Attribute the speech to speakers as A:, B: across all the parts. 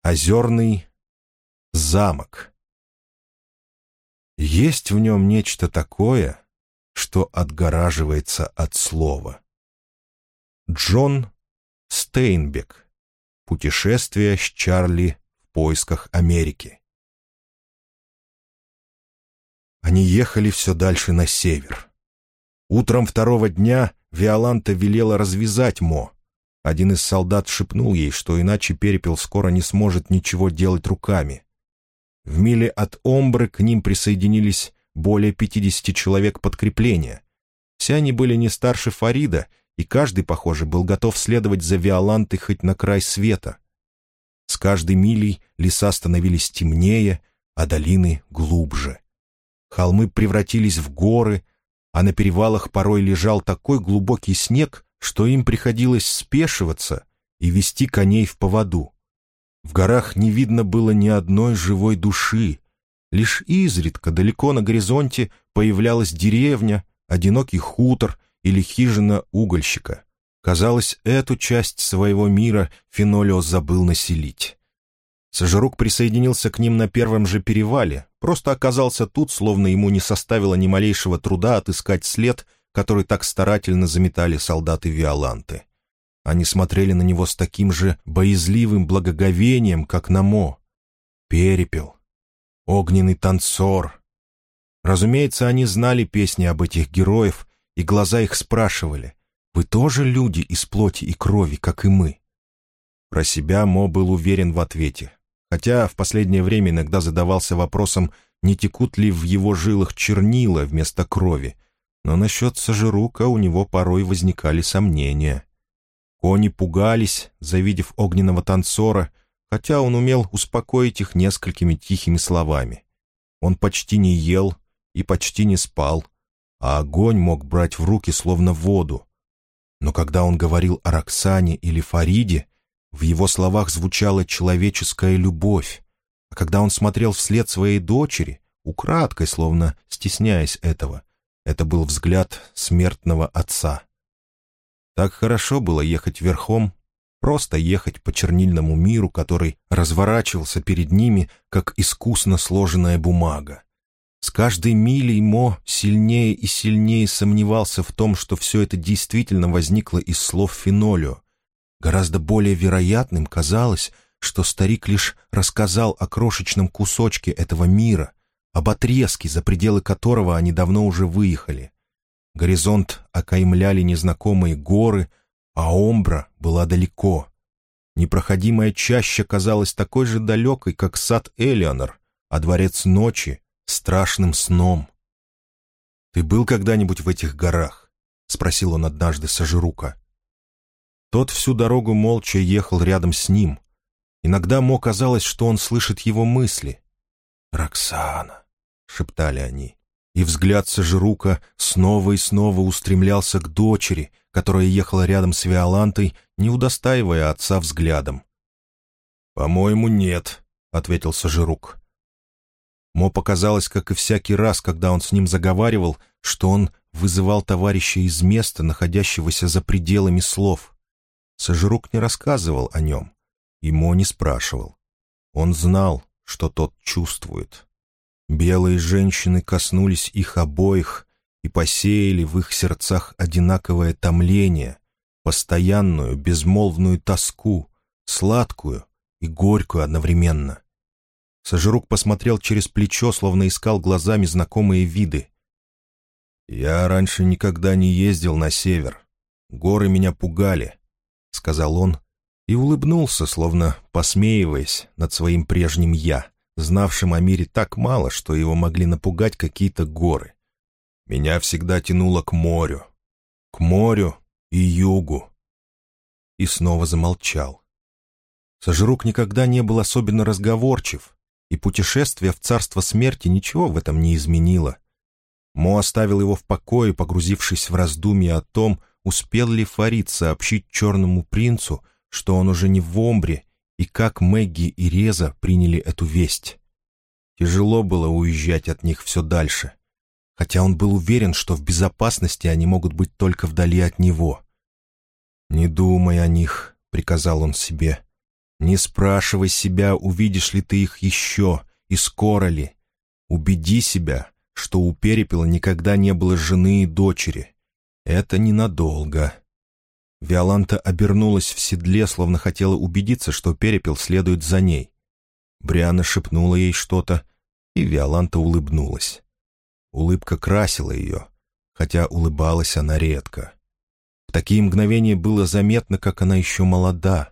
A: Озерный замок. Есть в нем нечто такое, что отгораживается от слова. Джон Стейнбек. Путешествие с Чарли в поисках Америки. Они ехали все дальше на север. Утром второго дня Виоланта велела развязать Мо. Один из солдат шепнул ей, что иначе Перепел скоро не сможет ничего делать руками. В миле от Омбры к ним присоединились более 50 человек подкрепления. Все они были не старше Фарида, и каждый, похоже, был готов следовать за Виолантой хоть на край света. С каждой милей леса становились темнее, а долины глубже. Холмы превратились в горы, а на перевалах порой лежал такой глубокий снег, что им приходилось спешиваться и вести коней в поводу. В горах не видно было ни одной живой души. Лишь изредка далеко на горизонте появлялась деревня, одинокий хутор или хижина угольщика. Казалось, эту часть своего мира Фенолио забыл населить. Сожрук присоединился к ним на первом же перевале, просто оказался тут, словно ему не составило ни малейшего труда отыскать след, который так старательно заметали солдаты Виоланты. Они смотрели на него с таким же боязливым благоговением, как на Мо. Перепел, огненный танцор. Разумеется, они знали песни об этих героев, и глаза их спрашивали: «Вы тоже люди из плоти и крови, как и мы?» Про себя Мо был уверен в ответе, хотя в последнее время иногда задавался вопросом, не текут ли в его жилах чернила вместо крови, но насчет Сожрука у него порой возникали сомнения. Кони пугались, завидев огненного танцора, хотя он умел успокоить их несколькими тихими словами. Он почти не ел и почти не спал, а огонь мог брать в руки словно воду. Но когда он говорил о Роксане или Фариде, в его словах звучала человеческая любовь, а когда он смотрел вслед своей дочери, украдкой, словно стесняясь этого, это был взгляд смертного отца. Так хорошо было ехать верхом, просто ехать по чернильному миру, который разворачивался перед ними, как искусно сложенная бумага. С каждой милей Мо сильнее и сильнее сомневался в том, что все это действительно возникло из слов Фенолио. Гораздо более вероятным казалось, что старик лишь рассказал о крошечном кусочке этого мира, об отрезке, за пределы которого они давно уже выехали. Горизонт окаймляли незнакомые горы, а Омбра была далеко. Непроходимая чаща казалась такой же далекой, как сад Элеонор, а дворец ночи — страшным сном. «Ты был когда-нибудь в этих горах?» — спросил он однажды Сожрука. Тот всю дорогу молча ехал рядом с ним. Иногда Мо казалось, что он слышит его мысли. «Роксана», — шептали они, и взгляд Сожрука снова и снова устремлялся к дочери, которая ехала рядом с Виолантой, не удостаивая отца взглядом. «По-моему, нет», — ответил Сожрук. Мо показалось, как и всякий раз, когда он с ним заговаривал, что он вызывал товарища из места, находящегося за пределами слов. Сожрук не рассказывал о нем, и Мо не спрашивал. Он знал, что тот чувствует. Белые женщины коснулись их обоих и посеяли в их сердцах одинаковое томление, постоянную безмолвную тоску, сладкую и горькую одновременно. Сожрук посмотрел через плечо, словно искал глазами знакомые виды. «Я раньше никогда не ездил на север. Горы меня пугали», — сказал он, и улыбнулся, словно посмеиваясь над своим прежним «я», знавшим о мире так мало, что его могли напугать какие-то горы. «Меня всегда тянуло к морю и югу». И снова замолчал. Сожрук никогда не был особенно разговорчив, и путешествие в царство смерти ничего в этом не изменило. Мо оставил его в покое, погрузившись в раздумья о том, успел ли Фарид сообщить Черному принцу, что он уже не в Омбре, и как Мэгги и Реза приняли эту весть. Тяжело было уезжать от них все дальше, хотя он был уверен, что в безопасности они могут быть только вдали от него. «Не думай о них», — приказал он себе. Не спрашивай себя, увидишь ли ты их еще и скоро ли. Убеди себя, что у Перепела никогда не было жены и дочери. Это ненадолго». Виоланта обернулась в седле, словно хотела убедиться, что Перепел следует за ней. Бриана шепнула ей что-то, и Виоланта улыбнулась. Улыбка красила ее, хотя улыбалась она редко. В такие мгновения было заметно, как она еще молода.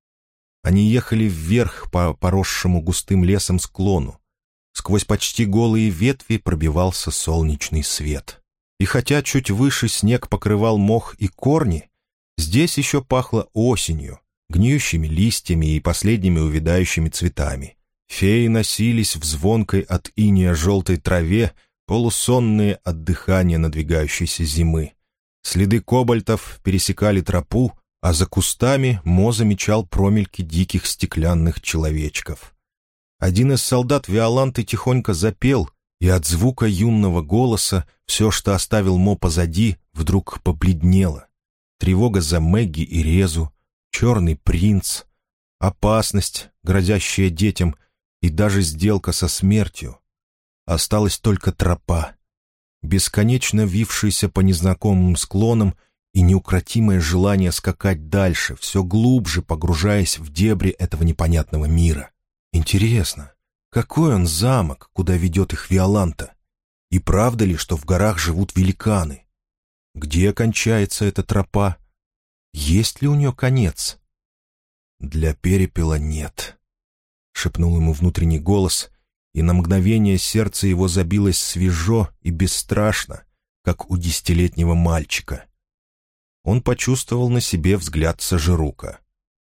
A: Они ехали вверх по поросшему густым лесом склону. Сквозь почти голые ветви пробивался солнечный свет. И хотя чуть выше снег покрывал мох и корни, здесь еще пахло осенью, гниющими листьями и последними увядающими цветами. Феи носились в звонкой от иния желтой траве, полусонные от дыхания надвигающейся зимы. Следы кобальтов пересекали тропу, а за кустами Мо замечал промельки диких стеклянных человечков. Один из солдат Виоланты тихонько запел, и от звука юного голоса все, что оставил Мо позади, вдруг побледнело. Тревога за Мэгги и Резу, черный принц, опасность, грозящая детям, и даже сделка со смертью. Осталась только тропа, бесконечно вившаяся по незнакомым склонам, и неукротимое желание скакать дальше, все глубже погружаясь в дебри этого непонятного мира. Интересно, какой он замок, куда ведет их Виоланта? И правда ли, что в горах живут великаны? Где кончается эта тропа? Есть ли у нее конец? «Для Перепела нет», — шепнул ему внутренний голос, и на мгновение сердце его забилось свежо и бесстрашно, как у 10-летнего мальчика. Он почувствовал на себе взгляд Сажирука.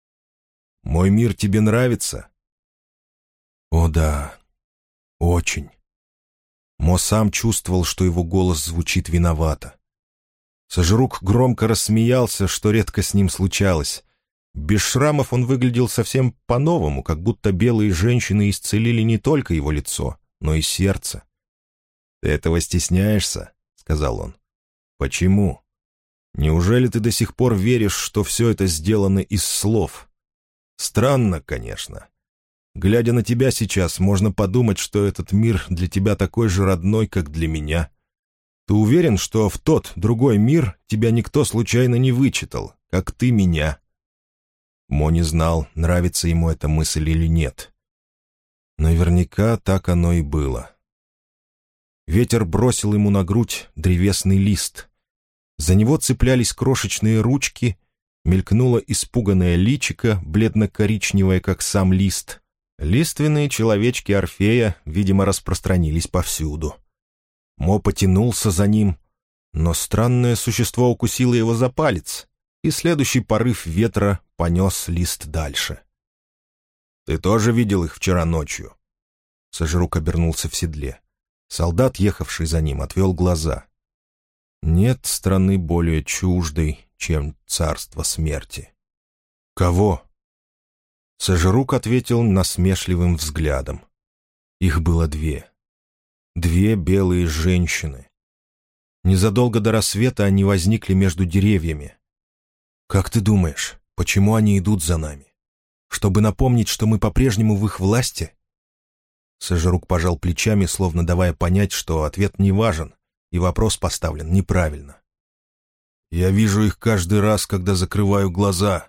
A: «Мой мир тебе нравится?» «О да, очень». Мо сам чувствовал, что его голос звучит виновато. Сажирук громко рассмеялся, что редко с ним случалось. Без шрамов он выглядел совсем по-новому, как будто белые женщины исцелили не только его лицо, но и сердце. «Ты этого стесняешься?» — сказал он. «Почему? Неужели ты до сих пор веришь, что все это сделано из слов? Странно, конечно. Глядя на тебя сейчас, можно подумать, что этот мир для тебя такой же родной, как для меня. Ты уверен, что в тот, другой мир тебя никто случайно не вычитал, как ты меня?» Мо не знал, нравится ему эта мысль или нет. Наверняка так оно и было. Ветер бросил ему на грудь древесный лист. За него цеплялись крошечные ручки, мелькнуло испуганное личико, бледно-коричневое, как сам лист. Лиственные человечки Орфея, видимо, распространились повсюду. Мо потянулся за ним, но странное существо укусило его за палец, и следующий порыв ветра понес лист дальше. «Ты тоже видел их вчера ночью?» Сажирук обернулся в седле. Солдат, ехавший за ним, отвел глаза. «Нет страны более чуждой, чем царство смерти». «Кого?» Сажирук ответил насмешливым взглядом. Их было две. Две белые женщины. Незадолго до рассвета они возникли между деревьями. «Как ты думаешь, почему они идут за нами? Чтобы напомнить, что мы по-прежнему в их власти?» Сажирук пожал плечами, словно давая понять, что ответ не важен, и вопрос поставлен неправильно. «Я вижу их каждый раз, когда закрываю глаза».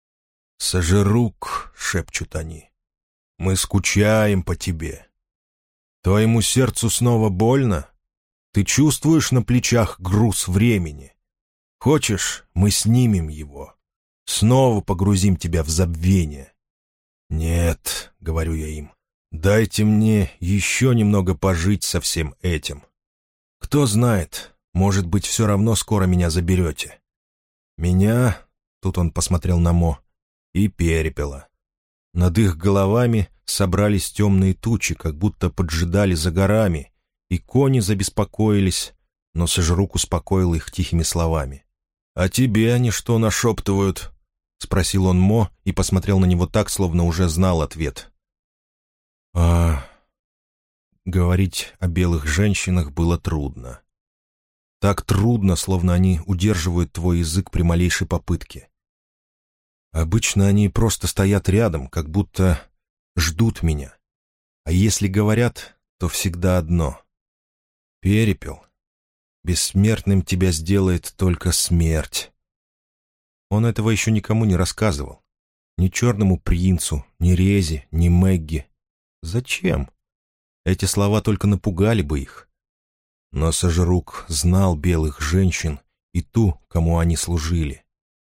A: «Сажирук», — шепчут они, — «мы скучаем по тебе. Твоему сердцу снова больно? Ты чувствуешь на плечах груз времени? Хочешь, мы снимем его? Снова погрузим тебя в забвение?» «Нет», — говорю я им, — «дайте мне еще немного пожить со всем этим. Кто знает, может быть, все равно скоро меня заберете. Меня, — тут он посмотрел на Мо, — и Перепела». Над их головами собрались темные тучи, как будто поджидали за горами, и кони забеспокоились, но Сажирук успокоил их тихими словами. «А тебе они что нашептывают?» — спросил он Мо и посмотрел на него так, словно уже знал ответ. Говорить о белых женщинах было трудно. Так трудно, словно они удерживают твой язык при малейшей попытке. Обычно они просто стоят рядом, как будто ждут меня. А если говорят, то всегда одно. Перепел. Бессмертным тебя сделает только смерть. Он этого еще никому не рассказывал. Ни Черному принцу, ни Резе, ни Мэгги. Зачем? Эти слова только напугали бы их. Но Сожрук знал белых женщин и ту, кому они служили.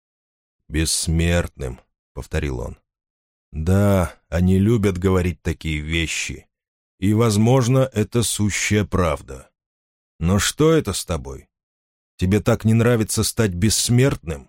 A: «Бессмертным», — повторил он. «Да, они любят говорить такие вещи. И, возможно, это сущая правда. Но что это с тобой? Тебе так не нравится стать бессмертным?»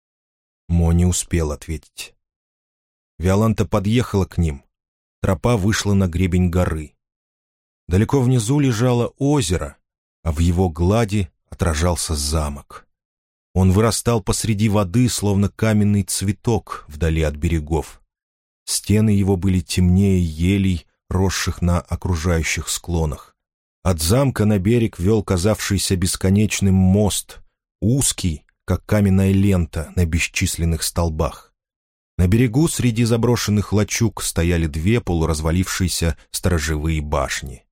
A: Мо не успел ответить. Виоланта подъехала к ним. Тропа вышла на гребень горы. Далеко внизу лежало озеро, а в его глади отражался замок. Он вырастал посреди воды, словно каменный цветок вдали от берегов. Стены его были темнее елей, росших на окружающих склонах. От замка на берег вел казавшийся бесконечным мост, узкий, как каменная лента на бесчисленных столбах. На берегу среди заброшенных лачуг стояли две полуразвалившиеся сторожевые башни.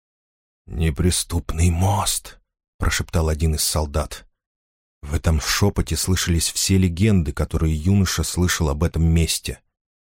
A: «Неприступный мост», — прошептал один из солдат. В этом шепоте слышались все легенды, которые юноша слышал об этом месте.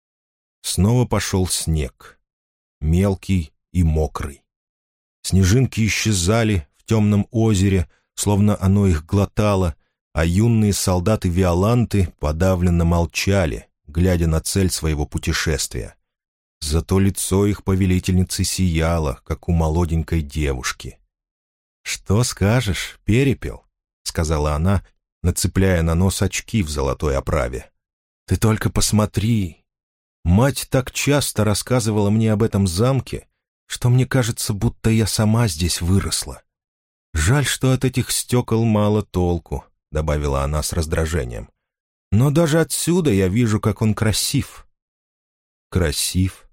A: Снова пошел снег, мелкий и мокрый. Снежинки исчезали в темном озере, словно оно их глотало, а юные солдаты Виоланты подавленно молчали, глядя на цель своего путешествия. Зато лицо их повелительницы сияло, как у молоденькой девушки. «Что скажешь, перепел?» — сказала она, нацепляя на нос очки в золотой оправе. «Ты только посмотри! Мать так часто рассказывала мне об этом замке, что мне кажется, будто я сама здесь выросла. Жаль, что от этих стекол мало толку», — добавила она с раздражением. «Но даже отсюда я вижу, как он красив». «Красив?»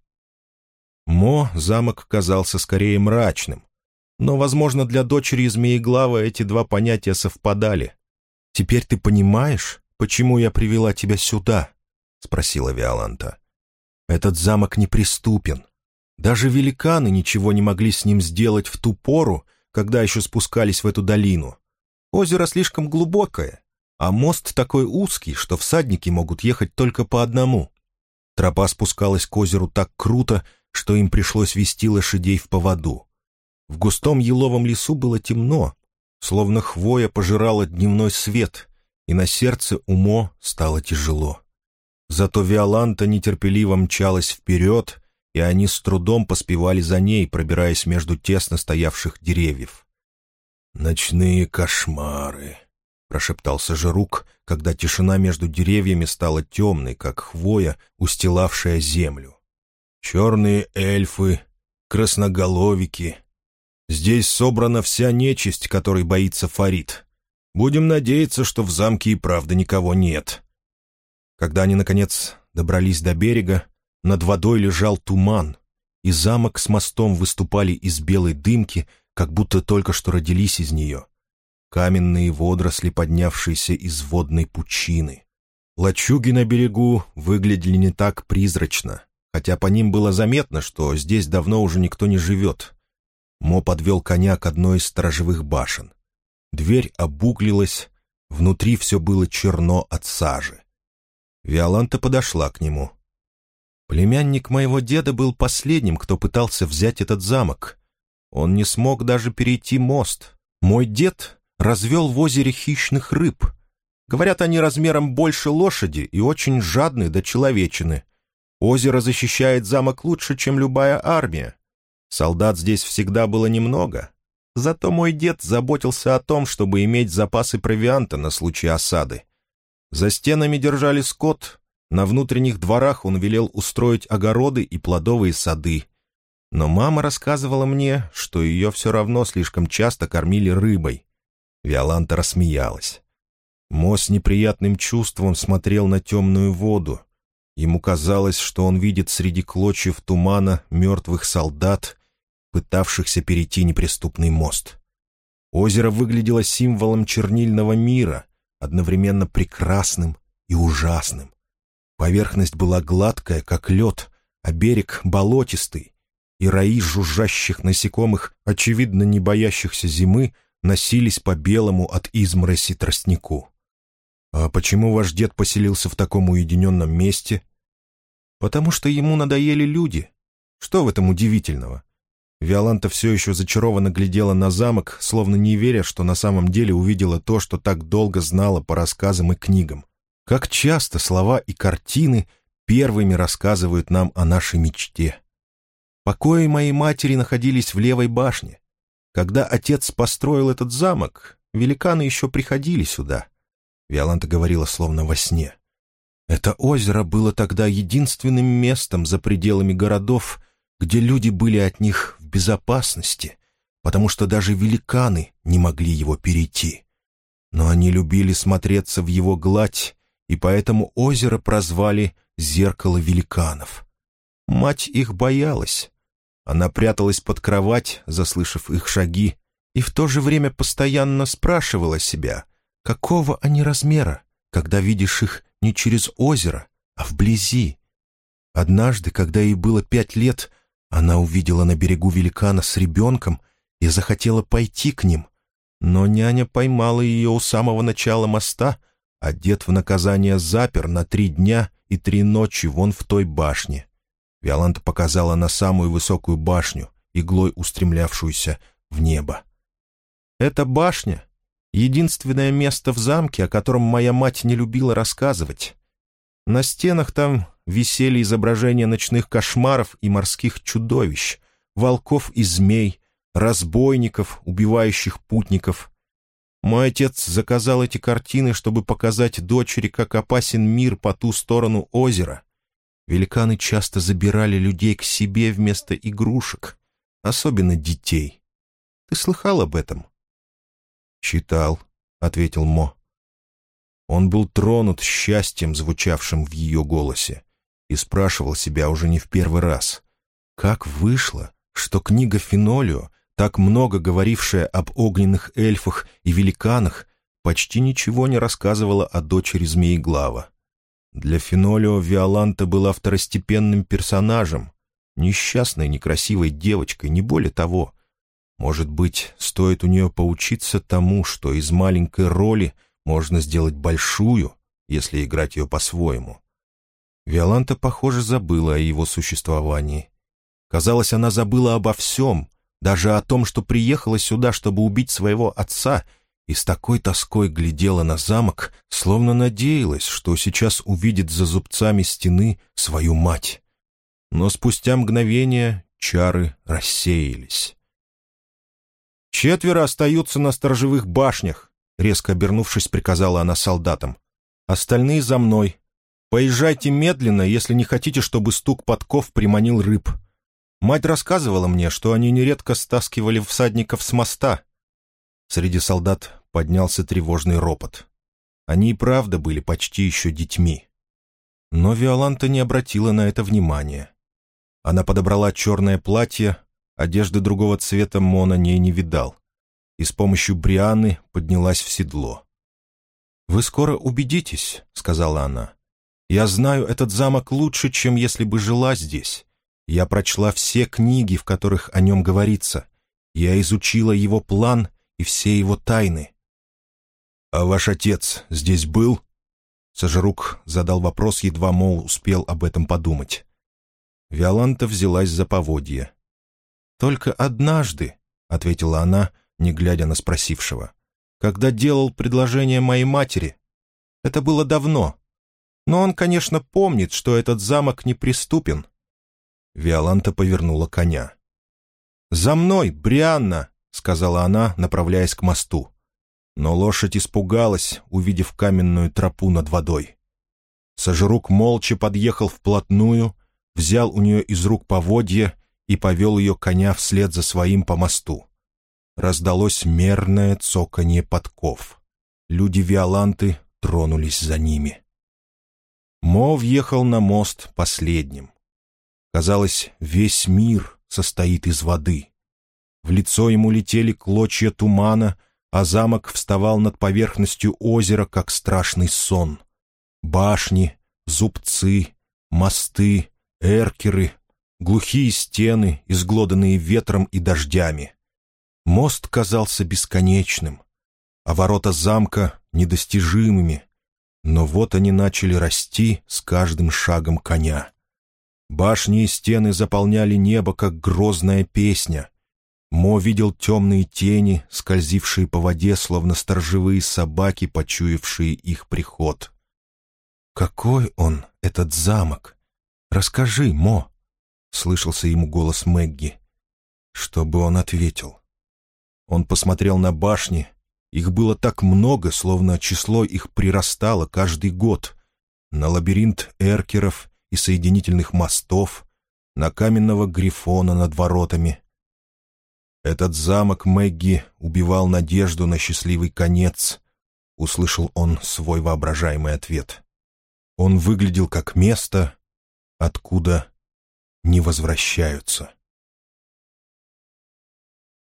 A: Мо замок казался скорее мрачным, но, возможно, для дочери Змееглава эти два понятия совпадали. «Теперь ты понимаешь, почему я привела тебя сюда?» — спросила Виоланта. «Этот замок неприступен. Даже великаны ничего не могли с ним сделать в ту пору, когда еще спускались в эту долину. Озеро слишком глубокое, а мост такой узкий, что всадники могут ехать только по одному. Тропа спускалась к озеру так круто, что им пришлось вести лошадей в поводу. В густом еловом лесу было темно, словно хвоя пожирала дневной свет, и на сердце у Мо стало тяжело. Зато Виоланта нетерпеливо мчалась вперед, и они с трудом поспевали за ней, пробираясь между тесно стоявших деревьев. «Ночные кошмары», — прошептал Сожрук, когда тишина между деревьями стала темной, как хвоя, устилавшая землю. «Черные эльфы, красноголовики. Здесь собрана вся нечисть, которой боится Фарид. Будем надеяться, что в замке и правда никого нет». Когда они, наконец, добрались до берега, над водой лежал туман, и замок с мостом выступали из белой дымки, как будто только что родились из нее. Каменные водоросли, поднявшиеся из водной пучины. Лачуги на берегу выглядели не так призрачно, хотя по ним было заметно, что здесь давно уже никто не живет. Мо подвел коня к одной из сторожевых башен. Дверь обуглилась, внутри все было черно от сажи. Виоланта подошла к нему. «Племянник моего деда был последним, кто пытался взять этот замок. Он не смог даже перейти мост. Мой дед развел в озере хищных рыб. Говорят, они размером больше лошади и очень жадны до человечины. Озеро защищает замок лучше, чем любая армия. Солдат здесь всегда было немного. Зато мой дед заботился о том, чтобы иметь запасы провианта на случай осады. За стенами держали скот, на внутренних дворах он велел устроить огороды и плодовые сады. Но мама рассказывала мне, что ее все равно слишком часто кормили рыбой». Виоланта рассмеялась. Мо с неприятным чувством смотрел на темную воду. Ему казалось, что он видит среди клочьев тумана мертвых солдат, пытавшихся перейти неприступный мост. Озеро выглядело символом чернильного мира, одновременно прекрасным и ужасным. Поверхность была гладкая, как лед, а берег болотистый, и раи жужжащих насекомых, очевидно не боящихся зимы, носились по белому от измороси тростнику. «А почему ваш дед поселился в таком уединенном месте?» «Потому что ему надоели люди. Что в этом удивительного?» Виоланта все еще зачарованно глядела на замок, словно не веря, что на самом деле увидела то, что так долго знала по рассказам и книгам. Как часто слова и картины первыми рассказывают нам о нашей мечте. Покои моей матери находились в левой башне. Когда отец построил этот замок, великаны еще приходили сюда. Виоланта говорила словно во сне. Это озеро было тогда единственным местом за пределами городов, где люди были от них в безопасности, потому что даже великаны не могли его перейти. Но они любили смотреться в его гладь, и поэтому озеро прозвали «Зеркало великанов». Мать их боялась. Она пряталась под кровать, заслышав их шаги, и в то же время постоянно спрашивала себя, какого они размера, когда видишь их не через озеро, а вблизи. Однажды, когда ей было 5 лет, она увидела на берегу великана с ребенком и захотела пойти к ним, но няня поймала ее у самого начала моста, а дед в наказание запер на 3 дня и 3 ночи вон в той башне. Виоланта показала на самую высокую башню, иглой устремлявшуюся в небо. «Эта башня — единственное место в замке, о котором моя мать не любила рассказывать. На стенах там висели изображения ночных кошмаров и морских чудовищ, волков и змей, разбойников, убивающих путников. Мой отец заказал эти картины, чтобы показать дочери, как опасен мир по ту сторону озера. Великаны часто забирали людей к себе вместо игрушек, особенно детей. Ты слыхал об этом?» «Читал», — ответил Мо. Он был тронут счастьем, звучавшим в ее голосе, и спрашивал себя уже не в первый раз, как вышло, что книга Фенолио, так много говорившая об огненных эльфах и великанах, почти ничего не рассказывала о дочери Змееглава. Для Фенолио Виоланта была второстепенным персонажем, несчастной, некрасивой девочкой, не более того. Может быть, стоит у нее поучиться тому, что из маленькой роли можно сделать большую, если играть ее по-своему. Виоланта, похоже, забыла о его существовании. Казалось, она забыла обо всем, даже о том, что приехала сюда, чтобы убить своего отца, и с такой тоской глядела на замок, словно надеялась, что сейчас увидит за зубцами стены свою мать. Но спустя мгновение чары рассеялись. «4 остаются на сторожевых башнях», — резко обернувшись, приказала она солдатам. «Остальные за мной. Поезжайте медленно, если не хотите, чтобы стук подков приманил рыб. Мать рассказывала мне, что они нередко стаскивали всадников с моста». Среди солдат поднялся тревожный ропот. Они и правда были почти еще детьми. Но Виоланта не обратила на это внимания. Она подобрала черное платье, одежды другого цвета Мо на ней не видал, и с помощью Брианны поднялась в седло. «Вы скоро убедитесь», — сказала она. «Я знаю этот замок лучше, чем если бы жила здесь. Я прочла все книги, в которых о нем говорится. Я изучила его план и все его тайны». «А ваш отец здесь был?» Сожрук задал вопрос, едва Мо успел об этом подумать. Виоланта взялась за поводья. «Только однажды», — ответила она, не глядя на спросившего, «когда делал предложение моей матери. Это было давно. Но он, конечно, помнит, что этот замок неприступен». Виоланта повернула коня. «За мной, Брианна!» — сказала она, направляясь к мосту. Но лошадь испугалась, увидев каменную тропу над водой. Сожрук молча подъехал вплотную, взял у нее из рук поводья и повел ее коня вслед за своим по мосту. Раздалось мерное цоканье подков. Люди Виоланты тронулись за ними. Мо въехал на мост последним. Казалось, весь мир состоит из воды. В лицо ему летели клочья тумана, а замок вставал над поверхностью озера, как страшный сон. Башни, зубцы, мосты, эркеры, глухие стены, изглоданные ветром и дождями. Мост казался бесконечным, а ворота замка — недостижимыми. Но вот они начали расти с каждым шагом коня. Башни и стены заполняли небо, как грозная песня. Мо видел темные тени, скользившие по воде, словно сторожевые собаки, почуявшие их приход. «Какой он, этот замок? Расскажи, Мо!» — слышался ему голос Мэгги. Чтобы он ответил. Он посмотрел на башни. Их было так много, словно число их прирастало каждый год. На лабиринт эркеров и соединительных мостов, на каменного грифона над воротами. «Этот замок, Мэгги, убивал надежду на счастливый конец», — услышал он свой воображаемый ответ. Он выглядел как место, откуда не возвращаются.